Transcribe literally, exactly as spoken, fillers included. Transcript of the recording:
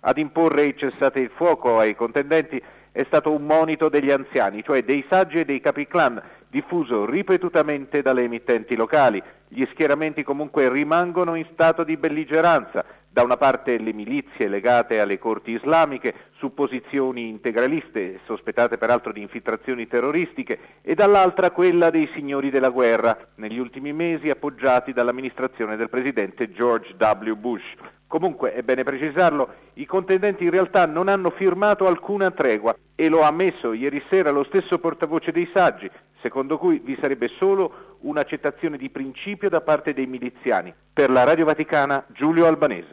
Ad imporre il cessate il fuoco ai contendenti è stato un monito degli anziani, cioè dei saggi e dei capi clan, diffuso ripetutamente dalle emittenti locali. Gli schieramenti comunque rimangono in stato di belligeranza. Da una parte le milizie legate alle corti islamiche su posizioni integraliste, sospettate peraltro di infiltrazioni terroristiche, e dall'altra quella dei signori della guerra, negli ultimi mesi appoggiati dall'amministrazione del presidente George W. Bush. Comunque, è bene precisarlo, i contendenti in realtà non hanno firmato alcuna tregua e lo ha ammesso ieri sera lo stesso portavoce dei saggi, secondo cui vi sarebbe solo un'accettazione di principio da parte dei miliziani. Per la Radio Vaticana, Giulio Albanese.